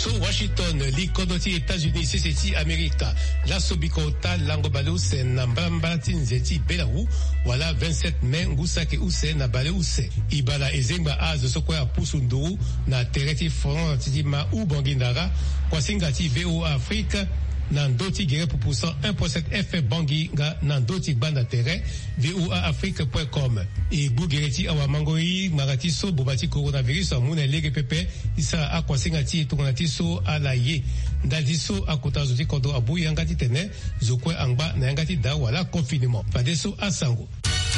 so Washington likodoti États-Unis CCT America la sobikota lango baluse na mbamba tinzeti belau wala 27 mai ngusake use na bale use ibala ezemba azo sokwa pusundu na tereti front tidima ubongindara kwa singati VOA Afrique Nandoti gere pour poussant 1.7 F bangi nga nandoti banda terre voaafrique.com et bugereti awa mangoi marati so bobati coronavirus amuna lege pepe isa akwa singati tukonati so alaye ndadi so akota zoti kodo abu yangati tene zokwe angba na yangati da wala confinement padeso asango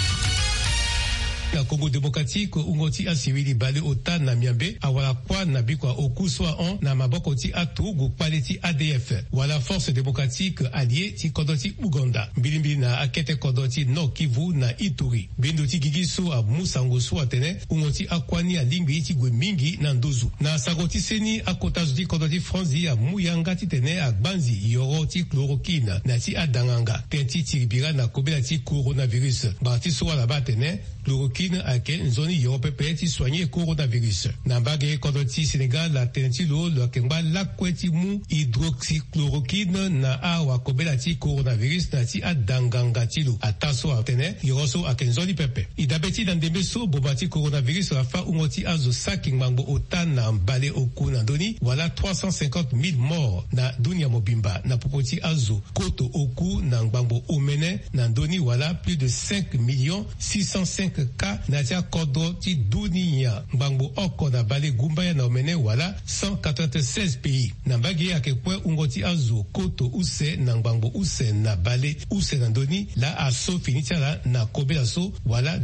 na Congo démocratique ungoti asirili bale ota na miambe awala kwa na bikwa okuswa on na maboko ti atugu paleti ADF wala force démocratique allié ti kodoti Uganda mbilimbili na akete kodoti no Kivu na Ituri bendo ti gigiso a musango so atene ungoti akwani alingbi ti gwe mingi na ndozu na sagoti seni akotazo ti kodoti Franzi a muyanga ti tene a gbanzi yoro ti chloroquine na ti adanganga tenti tiribira na kobela ti coronavirus barti so wala batene chloroquine ake nzoni Europe peti soigner coronavirus. Nambage kodoti Sénégal la tentilo lo kengba la kweti mu hydroxychloroquine na awa kobelati coronavirus na ti adangangatilu ataso atene yoroso akenzoni pepe. Idabeti dandembe so bobati coronavirus rafa ungoti azo saking mango otan na mbale oku na doni wala 350,000 morts na dunia mobimba na popoti azo koto oku na ngbambo omene na doni wala plus de 5,605,000 cas na tia kodo ti dunia mbango oko na bale gumbaya na omene wala 196 pays na mbagi yake kwe ungoti azo koto use na mbango use na bale use na doni la aso finitiala na kobela so wala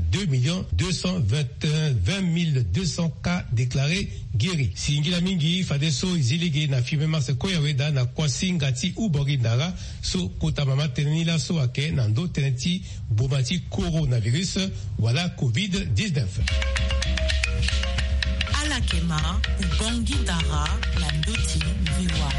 2,221,200 cas déclarés guéris. Singila mingi fadeso iziligi na fime mase koyaweda na kwasinga ti ubogi ndara so kota mama tenila so ake na ndo teneti bomati coronavirus wala COVID-19. Alakema ubongi ndara na ndoti viwa.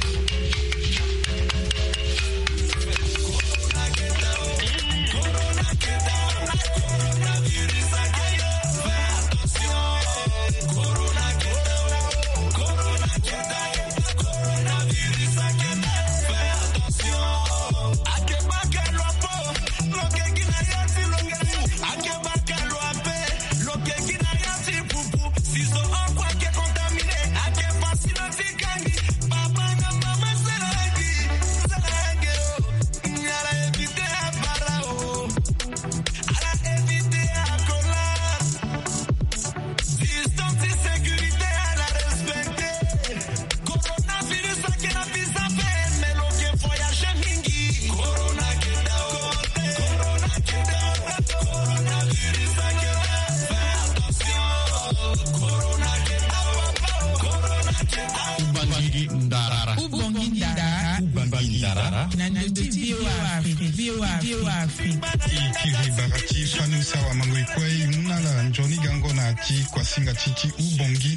Ikiribarati fanusa wa mangoikwe imunala njoni gango na ati kwa singa titi ubongi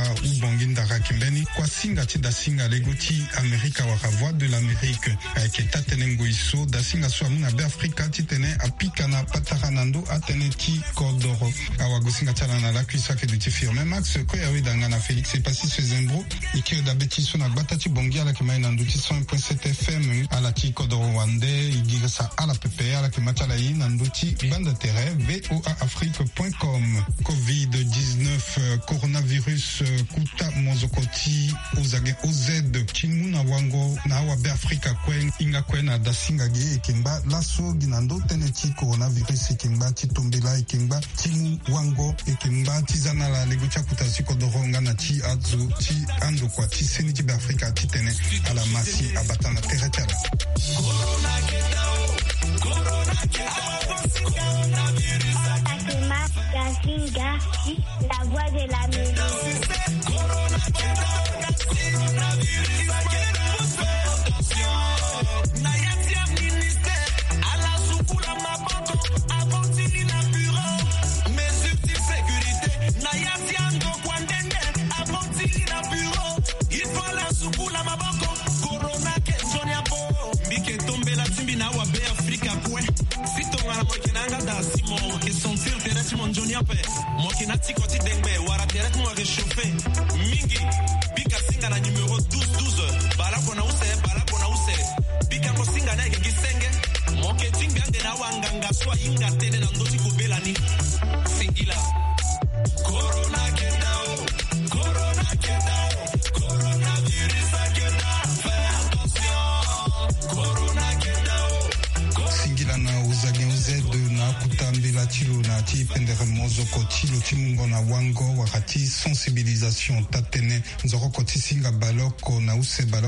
ndaka kimbeni kwa singa ti da singa legoti Amerika wa voix de l'Amérique aiketa tenengo iso da singa so amuna be Afrika ti tene apika na pataranando atene ti kodoro awago singa tala na la kuisa ke de ti firme Max ko yawe danga na Félix et Passis Fezembro ikiri da betiso na batati bongi ala ke maina nduti 100.7 FM ala ti kodoro wande igirisa ala pepe ala ke matala yi nanduti bande terre voaafrique.com. Covid-19 coronavirus kuta mozokoti ozage ozed chimuna wango na awa be Afrika kwen inga kwena da singa ge ekemba laso ginando teneti coronavirus ekemba ti tombela ekemba timu wango ekemba tizana la legocha kutasi kodoronga na ti azo ti ando kwa ti seni ti be Afrika ti tene ala masi abatana terre tala. La voix de la musique. Mokinati koti dengbe wara teret mo réchauffé mingi bika singa na numéro inga tene na ndoti kobela ni singila corona kendao coronavirus kendao fais attention corona kendao singila na uzage uzedu na kutambila chilo na tipendere mozoko chilo chimungo na wango wakati sensibilisation tatene nzoroko tisinga baloko na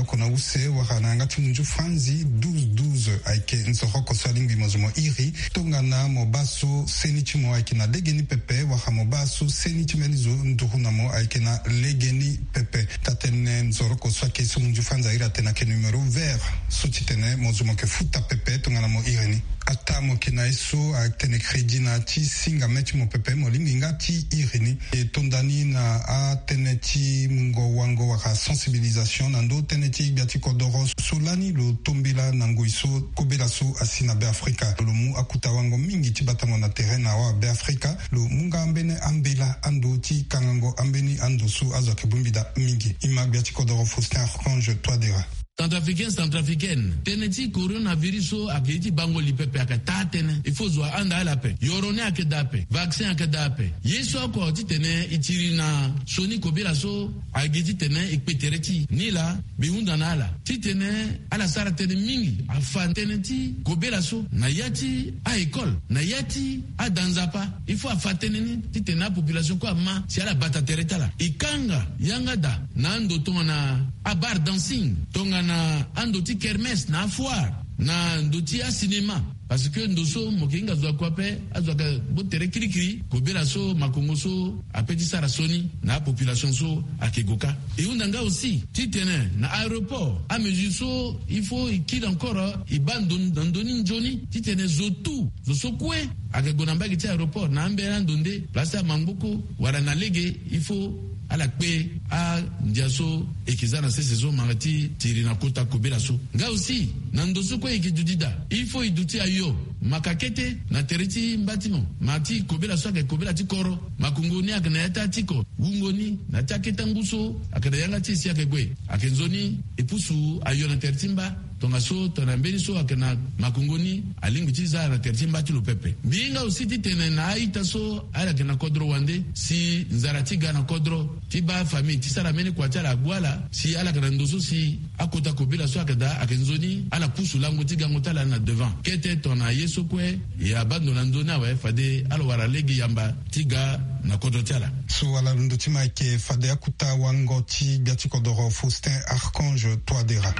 use wakananga timunju franzi 12 aike nzoroko swalingwi mozomo iri tongana mobaso seni chimo aike na legeni pepe waka mobaso seni chimenizo nduhunamo aike na legeni pepe tatene nzoroko swake sumunju franzi aira tena ke numero vert sotitene mozomo ke futa pepe tongana mo irini atamo kina iso aktene kredi na ti singa mechi mo pepe mo linginga ti irini e tondani na atene ti mungo wango waka sensibilisation nando tene ti biati kodoro solani lo tombila nango iso kobela so asina be Afrika lo mu akuta wango mingi ti batango na terrain na wa be Afrika lo munga ambene ambela ando ti kangango ambeni ando so azoke bumbida mingi ima biati kodoro Faustin Archange Touadéra. Centrafricaine. Teneti coronavirus akiti bango lipepe akata tene. Il faut zwa anda ala pe. Yorone akedape. Vaccin akedape. Yeso ako titene itiri na soni kobela so agiti tene ikpetereti. Nila bihunda na ala. Titene ala sara tene mingi. Afan teneti kobela so na yati a école. Na yati a danzapa. Il faut afatene ni titene population kwa ma si ala bata tereta la. Ikanga yangada na ando tonga na a bar dancing. Tonga na andoti kermes na foire na ndoti a cinéma parce que ndoso mokinga zwa kwape azwa ka botere kirikiri kobela so makongo so apeti sara soni na population so akegoka et undanga aussi titene na aéroport a mesure so il faut qu'il encore ibandon dandoni njoni titene zotu zosokwe akegona mbagi ti aéroport na ambera ndonde place mamboko wala na lege il faut ala kpe a ndiaso ekizana sesezo mangati tiri na kota kobela so nga aussi na ndoso ko ekidudida il faut iduti ayo makakete na teriti mbatimo mati kobela so ke kobela ti koro makungoni akana yata tiko wungoni na taketa nguso akada yanga ti si akegwe akenzoni epusu ayo na tertimba tonga so tona mbeni so akana makungoni alingu ti za na tertimba ti lo pepe binga aussi ti tene na aita so ala kana kodro wande si nzarati gana kodro ti ba famille ti sara meni kwa tala gwala si ala kana ndoso si akota kobela so akada akenzoni ala pusu lango ti gango tala na devant kete tona yeso kwe ya bando na ndona wa fade ala wara legi yamba tiga na kodro tala so ala ndo ti maike fade akuta wango ti biati kodoro Faustin Archange Touadéra.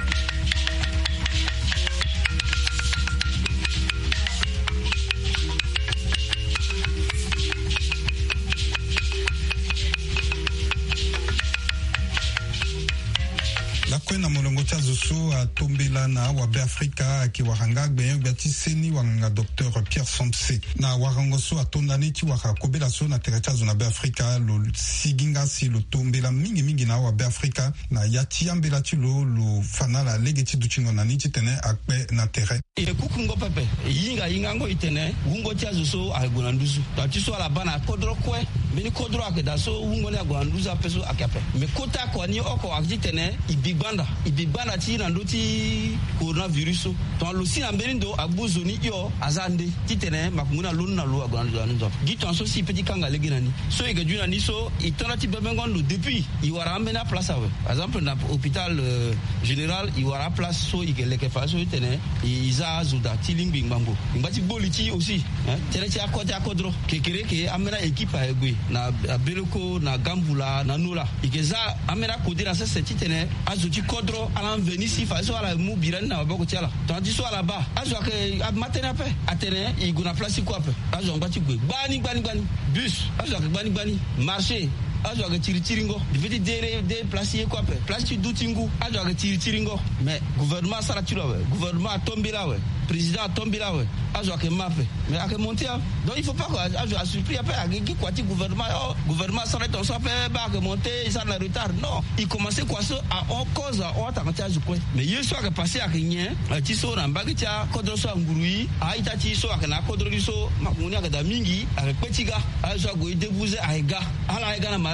Kwena molongo cha zusu a tombela na wabe Afrika akiwahanga gbenye biati seni wanga Dr Pierre Sampse na warango so atondani ti waka kobela so na tereta zona be Afrika lo siginga si lo tombela mingi na wabe Afrika na yati ambela ti lo fanala legeti duchingo na ni ti tene akpe na terre e kukungo pepe yinga ngo itene wungo cha zusu agona nduzu ta so ala bana kodro kwe beni kodro akeda so wungo le agona nduzu apeso akape me kota ko ni oko akitene ibibanda ti na ndoti coronavirus to lo si amberindo agbuzoni yo azande titene makunguna lonna lo agwana ndo gitu so si petit kanga leginani so igajuna ni so itona ti bebengon lo depuis iwara amena place awe par exemple na hôpital général iwara place so igeleke fa so tene iza azuda tilingbi ngbambo ngbati boliti aussi tere ti akota akodro kekere ke amena équipe egwe na beloko na gambula na nola igeza amena kodira sese titene azuti kodro alan venisi fa so ala mu biran na bako tiala tandi so ala ba azo ke matena pe atene iguna place ko pe azo ngati gwe bani bus azo ke bani marché azo ke tiriringo dividi de place ko pe place dutingu azo ke tiriringo mais gouvernement sala tiro gouvernement tombila we président tombila we azo ke mape mais ake monter donc il faut pas azo a surpris après ake quoi ti gouvernement sala to so pe ba ke monter ça na retard non il commençait quoi so à en cause on ta je quoi mais yeso ake passer ake nye ti so na mbagi cha kodro so ngurui a ita ti so ake na kodro so makuni ake da mingi ake petiga azo go debouzer aiga ala aiga na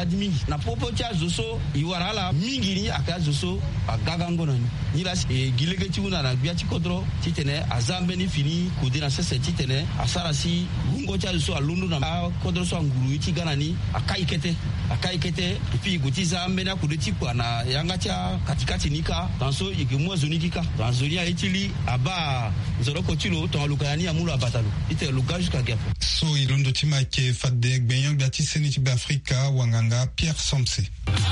di mingi na popo cha zoso iwara la mingi ni aka zoso agagango na ni la gilege ti una na bia ti kodro ti tene azambe ni fini ko dina sese ti tene asara si wungo cha zoso alundu na kodro so nguru ti gana ni akaikete et puis goti zambe na ko de ti kwa na yanga cha katikati nika tanso ikimwa zoni kika tanzoni a itili aba zoro ko tilo to lukani amulo abatalo ite luka jusqu'à gap so ilondo ti ma ke fadde gbenyang biati seni ti be Afrika wanganga Pierre Somse.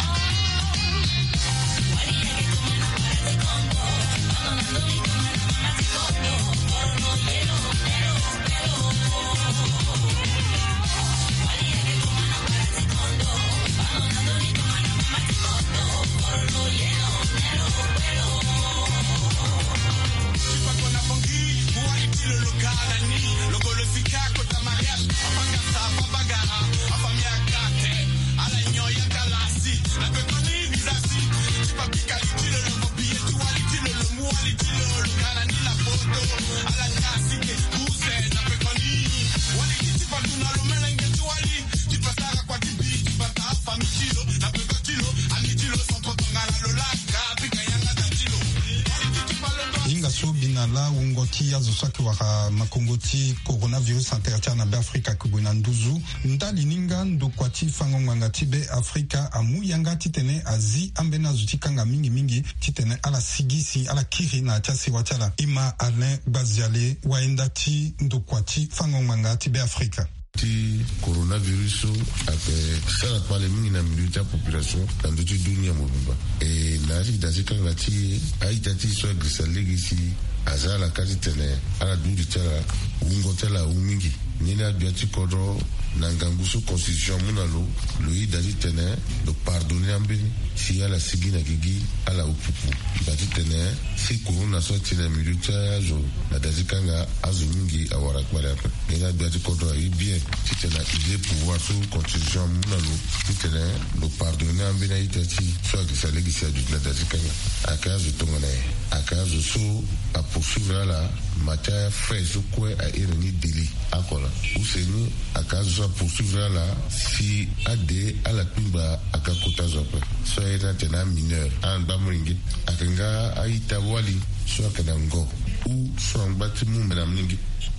la ungoti ya zosaki waka makongoti coronavirus intertia na be Afrika kubuna nduzu ndali ninga ndokwati fango mwanga tibe Afrika amu yanga titene azi ambena zutikanga mingi titene ala sigisi ala kiri na chasi wachala ima Alain Baziale waendati ndokwati fango mwanga tibe Afrika. Ti coronavirus ape sala pale mingi na milieu population dans toute dunia mobimba et na ziki kanga ti aitati so grisa legisi azala kati tene ala dundi tala ungo tala umingi nina biati kodro nangangusu constitution munalo lui dadi tene do pardonner ambeni si ala sigina gigi ala upupu dadi tene si corona so tene milieu zo na dadi kanga azu mingi awara kwala nina biati kodro yi bien titena ile pouvoir sous constitution munalo titene do pardonner ambeni itati so grisa legisi adu la dadi kanga akazu tongane akazu so a poursuivre la matière fraîche quoi a ironi deli akola useni akazu poursuivre la si ade ala pimba akakota zope so era tena mineur an bamuringi akanga aita wali so akanango u so ambati mumena mningi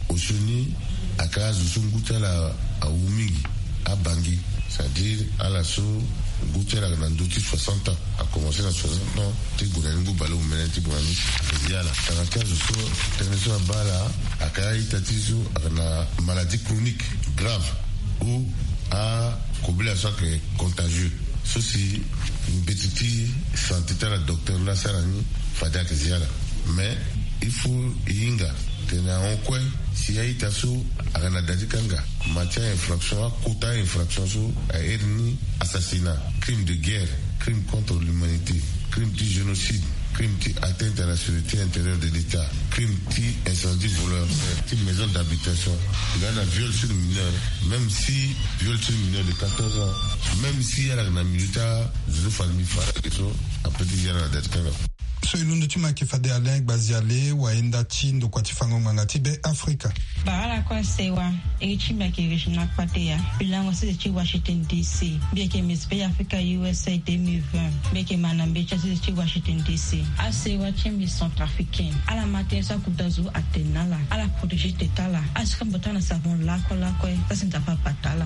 osuni akazu sungutala awumingi abangi c'est-à-dire ala so Goutela na ndoti 60 ans a commencé à 60 ans ti gonango balo menenti bonani yala taraka so teneso bala akai tatizo na maladie chronique grave ou à combinaison que contagieux ceci une petite santé la docteur la sarani fada que yala mais il faut inga tena onkwe si aita so agana dadikanga matière infraction quota infraction so a erni assassinat crime de guerre crime contre l'humanité crime de génocide crime de atteinte à la sécurité intérieure de l'État crime de incendie voleur de maison d'habitation il y a un viol sur le mineur même si viol sur le mineur de 14 ans même si il y a la militaire de famille fara après il y a la dadikanga. So ilundu chuma kifade Alain Baziale waenda chindo kwa tifango ngangati be Afrika. Baala kwa sewa chima ki regional patea bilango se chi Washington DC bieke mispe Africa USA 2020 bieke manambecha se chi Washington DC asewa chimi centrafricaine ala matin sa kutazu atenala ala protéger tetala askambotana savon la kwa pasinta pa patala.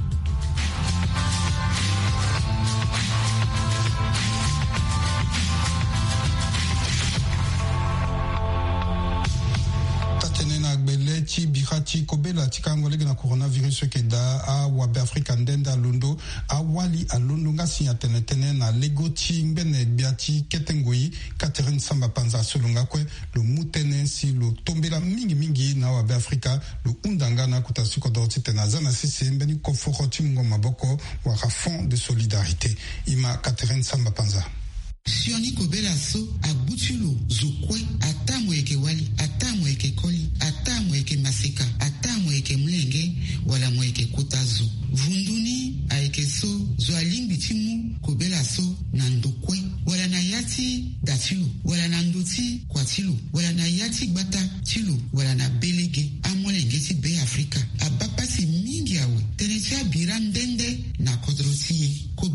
Bihati kobela tikangolega na coronavirus keda a wabe Afrika ndenda lundo a wali a lundo ngasi ya tenetene na legoti mbene biati ketengoi Catherine Samba Panza solunga kwe lo mutene si lo tombela mingi na wabe Afrika lo undanga na kutasiko dorti tenazana sisi mbeni kofokoti ngoma boko waka fond de solidarité ima Catherine Samba Panza. Sioni kobela so abutulo zokwe atamo eke wali atamo eke koli atamo eke maseka atamo eke mlenge wala mo eke kotazo vunduni aeke so zo alimbi timu kobela so na ndokwe wala na yati datilo wala na ndoti kwatilo wala na yati gbata tilo wala na belege amolenge ti be Afrika abapasi mingi awe tenetia bira ndende na kodrotiye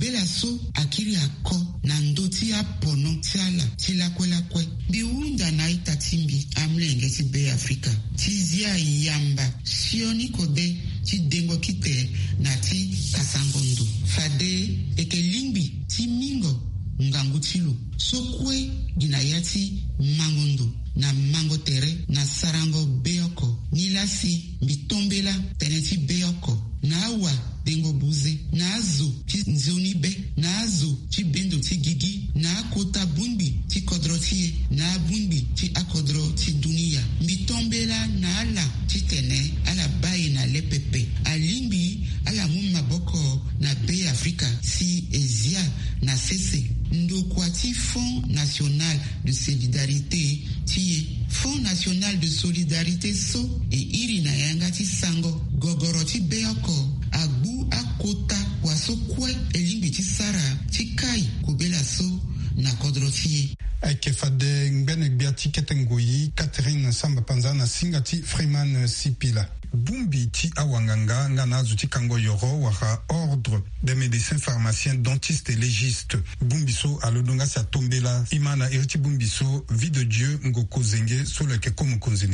tia pono tiala tilakwelakwe biunda na itatimbi amlenge ti be Afrika tizia yamba sioni kode ti dengo kite na ti kasangondo fade eke lingbi ti mingo ngangu tilu sokwe ginayati mangondo na mango tere na sarango beoko nilasi mbitombela teneti beoko na awa dengo buze na azo ti nzoni be na azo ti bendo ti gigi na akota bungbi ti kodro ti na bungbi ti akodro ti dunia mbitombela na ala ti tene ala baye na lepepe alimbi ala mumaboko na be Afrika si ezia na sese ndokwa ti Fonds National de Solidarité ti Fonds National de Solidarité so e iri na yanga ti sango gogoro ti beoko agbu akota waso kwe elimbi ti sara ti kai kobela so na kodro ti Aike fade ngbene gbiati ketengoyi Catherine Samba Panzana singati Freeman Sipila. Bumbi ti awanganga ngana zuti kango yoro wara ordre des médecins pharmaciens dentistes et légistes. Bumbiso alodonga sa tombela imana iriti bumbiso vie de Dieu ngoko zenge solo ke komu konzini.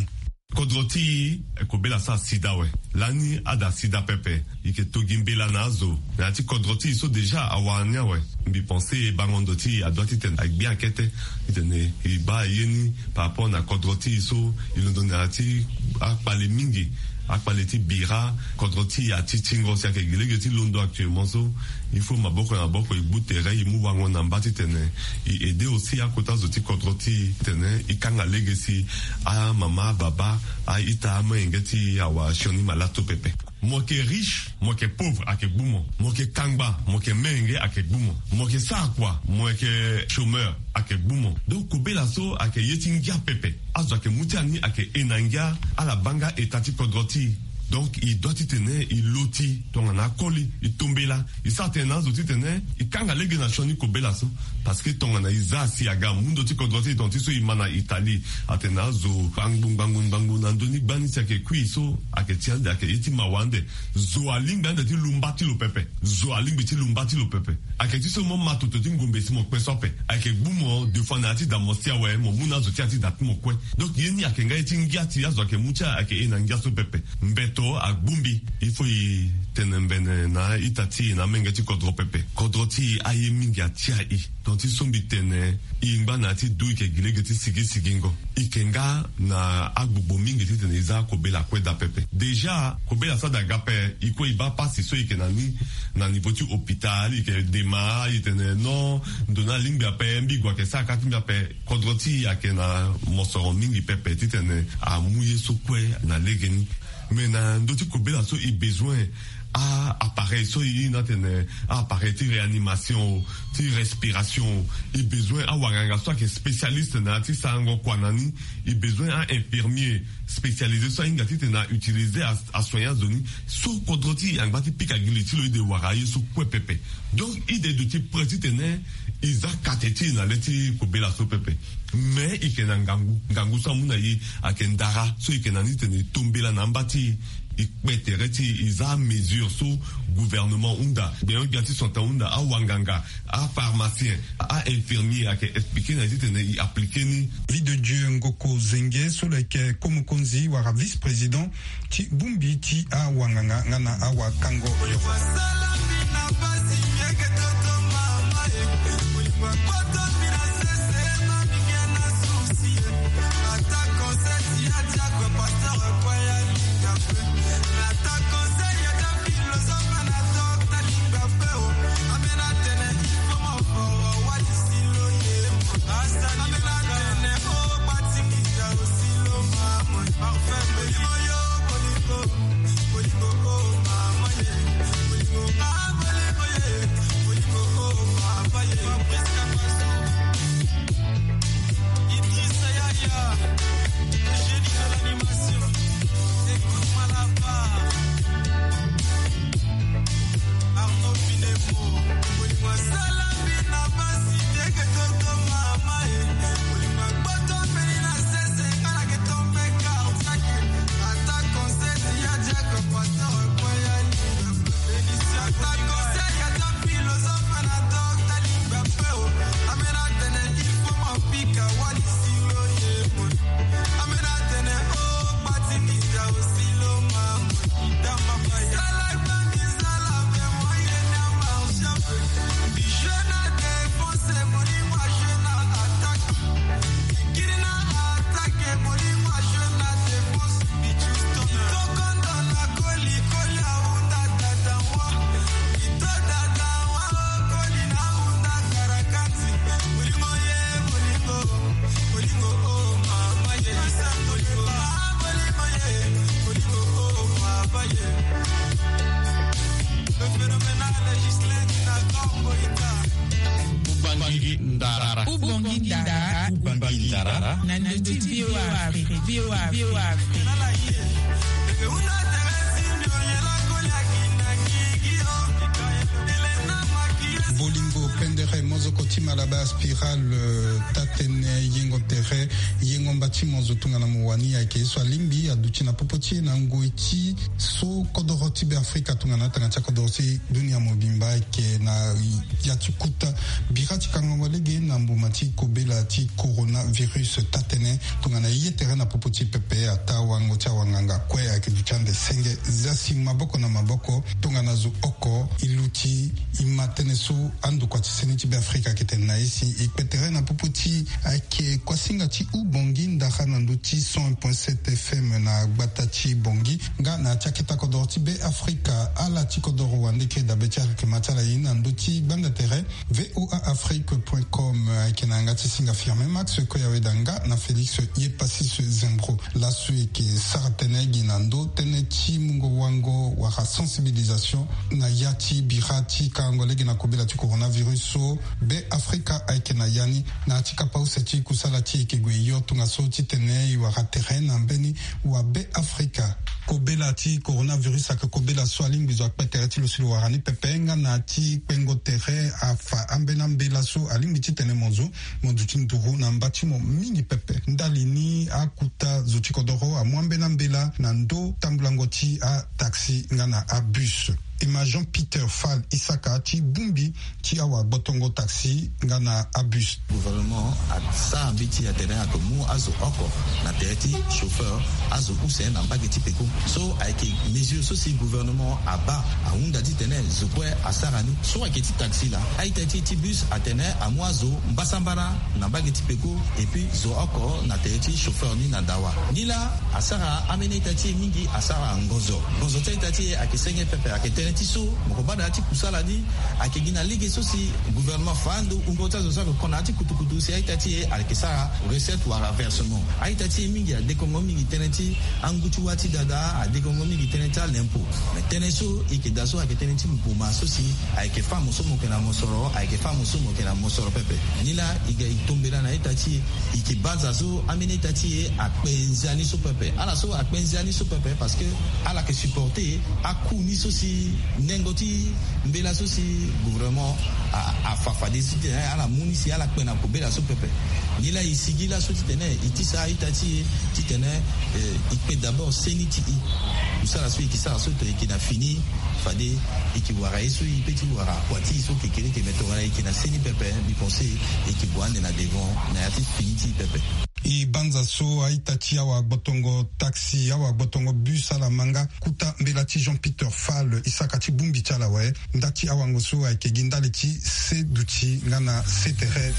Kodroti ekobela sa sida we lani ada sida pepe ike togimbela nazo na ti kodroti so déjà awanya we mbi penser bangondoti adoti ten ak bien kete itene iba yeni par rapport na kodroti so ilondonati akpale mingi akpale ti bira kodroti ati tingo sia ke gilege ti londo actuellement so il faut maboko na boko ibutere imu wango na mbati tene i aider aussi à kota zoti kodroti tene ikanga legacy a mama baba a ita mengeti awa shoni malato pepe mo ke riche mo ke pauvre ake bumo mo ke kangba mo ke menge ake bumo mo ke sakwa mo ke chômeur ake bumo donc kobela so ake yetingia pepe azo ake mutiani ake enangia ala banga etati kodroti. Donc, il doit tenir, il loti, ton en akoli, il tombe là, il s'attend à ce tenir, il kanga lege na choni kobela so, parce que ton en a isa si aga mundo ti kodroti ton ti so imana Italie, atena zo bangun andoni bani si ake kui so ake tiande ake iti mawande, zo aling bande ti lumbati lo pepe, zo aling biti lumbati lo pepe, ake ti so mo matoto ti ngombe si mo kwe sope, ake bumo de fana ti da mostia we mo muna zo ti ati dat mo kwe, donc yeni ake nga iti ngiati azo ake mucha ake ena ngia so pepe, mbet a Bumbi, il faut y tenir na itati na mengeti kodro pepe. Kodro ti aye mingi atia I. Donc ti sombi tene ingba na ti dui ke gilegeti sigingo. Ikenga na agbubo mingi ti tene iza kobela kweda pepe. Déjà kobela sa da gape iko iba pasi so ike na niveau ti hôpital ike dema itene non dona lingbi ape mbi gwa ke sa kati mbi ape kodro ti ake na mosoro mingi pepe ti tene a mouye so kwe na legeni. Mais na ndoti kobela so i besoin à appareil so i na tene appareil ti réanimation ti respiration i besoin à wanganga so ke spécialiste na ti sango kwanani i besoin à infirmier spécialisé so inga ti tena utiliser à soigner zoni so kodroti angba ti pika giliti lo de waraye so kwe pepe donc ide de ti preti tene iza kateti na leti kobela so pepe mais ikena ngangu sa muna yi akendara so ikena ni tene tombela na mbati ikbetereti iza mesure so gouvernement unda bien gati sonta unda a wanganga a pharmacien a infirmier ake expliquer na tene i appliquer ni vie de Dieu ngoko zenge so leke komu konzi wara vice-président ti Bumbi ti a wanganga ngana awa kango yo ndara ubongi ndara na nduti VOA Bolingo pendere mozokoti malaba spiral tatene yengo tere yengo mbati mozotunga na muwani ya keiswa limbi aduchi na popoti na ngoiti so kodoroti be Afrika tunga na tanga kodoroti dunia mobimba ke na yatikuta birati kangolege na mbumati kobela ti coronavirus tatene tunga na yetere na popoti pepe atawa ngocha wanganga kwe ya keduchande senge zasi maboko na maboko tunga na zo oko iluti imatene so andu kwa tiseni tibe Afrika kete na isi ikpetere na popoti ake kwa singa ti ubongi ndaka na nduti 100.7 FM na gbatachi bongi nga na chakita kodoro tibe Afrika ala ti kodoro wandeke da betia ke matala ina nduti banda tere voaafrique.com ake na ngati singa firme Max ko yawe danga na Felix Yepassis Zembro la suike saratenegi na ndo tenechi mungo wango waka sensibilisation na yati birati kangolegi na kobela ti coronavirus so be Afrika aike na yani na tika pauseti kusala ti ekegwe yo tunga so ti tene iwaka terrain na mbeni wa be Afrika kobela ti coronavirus ake kobela so alimbizo akpetere ti lo silo warani pepenga na ti pengo tere afa ambena mbela so alimbi ti tene mozu ti nduru na mbati mo mingi pepe ndali ni akuta zo ti kodoro amwambena mbela na ndo tambulango ti a taxi nga na a bus Ima Jean-Peter Fall Isaka ti bumbi ti awa botongo taxi nga na abus. Gouvernement a sa ambiti ya terrain ako mu azo oko na tereti chauffeur azo use na mbagi ti peko. So ayeke mesure so si gouvernement a ba a unda ti tene zo kwe asarani so ayeke ti taxi la aita ti bus a tene a mu azo mbasambara na mbagi ti peko et puis zo oko na tereti chauffeur ni na dawa. Ni la asara amene itati mingi asara ngozo. Ngozo te itati ayeke senge pepe ayeke tiso mokobada ati kusala ni akegina ligue so si gouvernement fando ungota zo sako kona ati kutukutu si aitati alkesa recette wala versement aitati mingi a dekongo mingi teneti angutu wati dada a dekongo mingi teneti l'impôt mais teneso ikedaso aketeneti mpuma so si aike famo so mokena mosoro aike famo so mokena mosoro pepe nila iga itombela na itati ikibaza so amene itati akpenzani so pepe ala so akpenzani so pepe parce que ala ke supporter akuni so si nengoti mbela so si gouvernement a fafade si tene ala munisi ala kwena kobela so pepe nila isigila so tene itisa itati tene ikpe d'abord seniti usala so ikisa so to ikina fini fade ikiwara iso ipeti wara kwati so kekele ke metora ikina seni pepe bi penser ikibwande na devant na yati finiti pepe I banza so aitati awa botongo taxi awa botongo bus ala manga kuta mbelati Jean-Peter Fall Isaka ti bumbi chala we ndati awa ngoso aike gindali ti se duti ngana se tere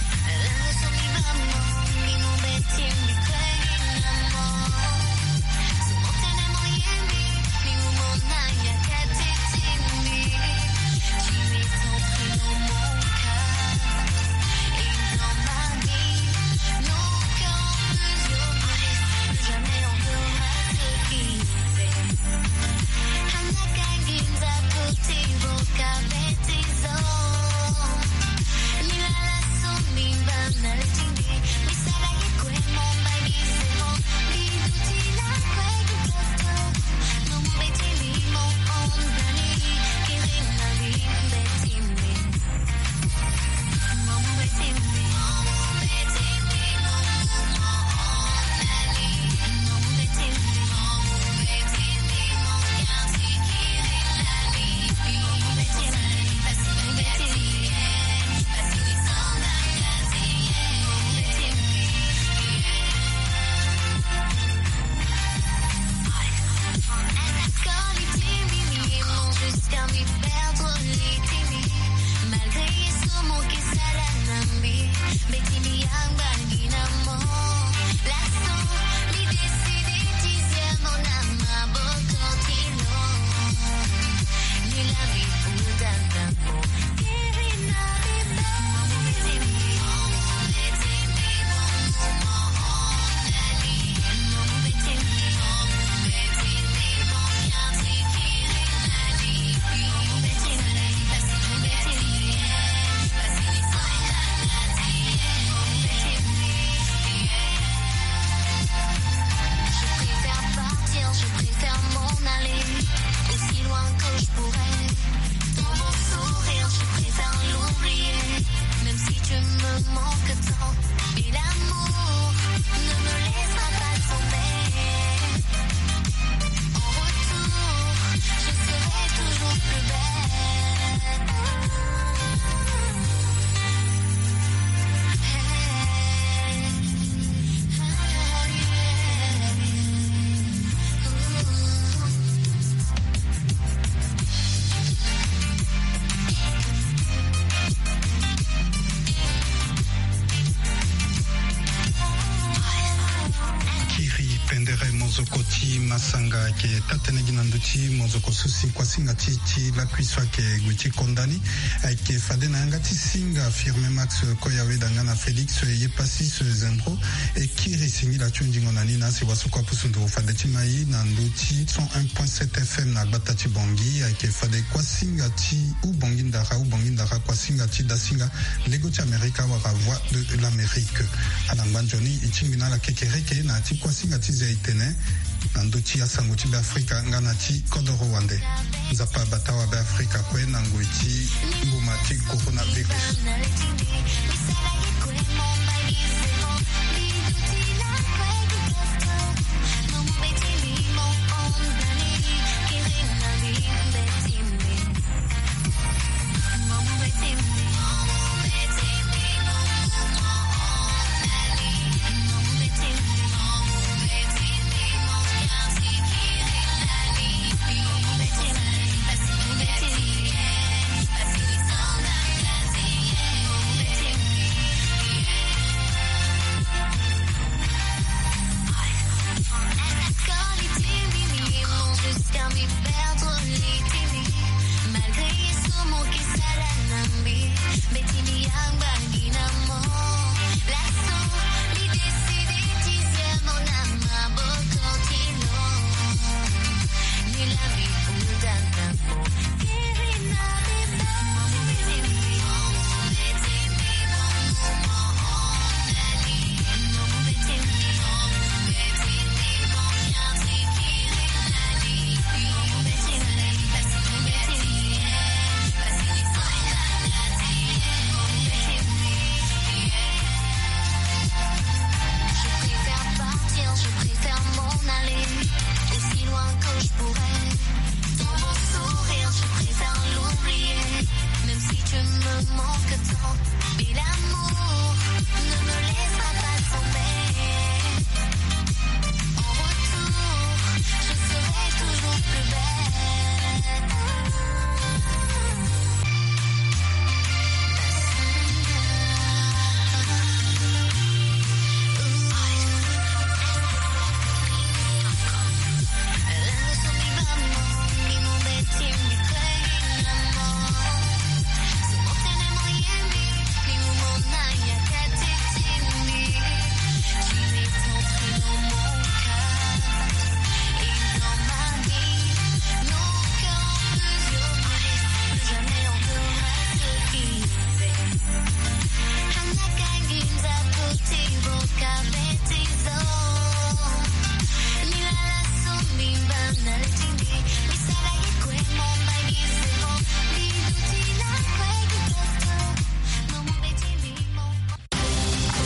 manque tant. Et l'amour ne me laissera pas tomber. En retour, je serai toujours plus belle. Mozokoti masanga ke tatenegi nanduti mozoko susi kwa singa titi la kuiswa ke guiti kondani ke fade na ngati singa firme max koyawe dangana Felix yepasi se zendro e kiri singi la chunjingo nani na se wasukwa pusundu fade timai nanduti 101.7 FM na batati bongi ke fade kwa singa ti u bongi ndara kwa singa ti da singa lego ti Amerika waka voix de l'Amérique alanganjoni ichingina la kekereke na ti kwa singa ti zeitene nanduti asango ti beafrika ngana ti kodoro wande nzapa batawa beafrika kue nango ti nguma ti coronavirus.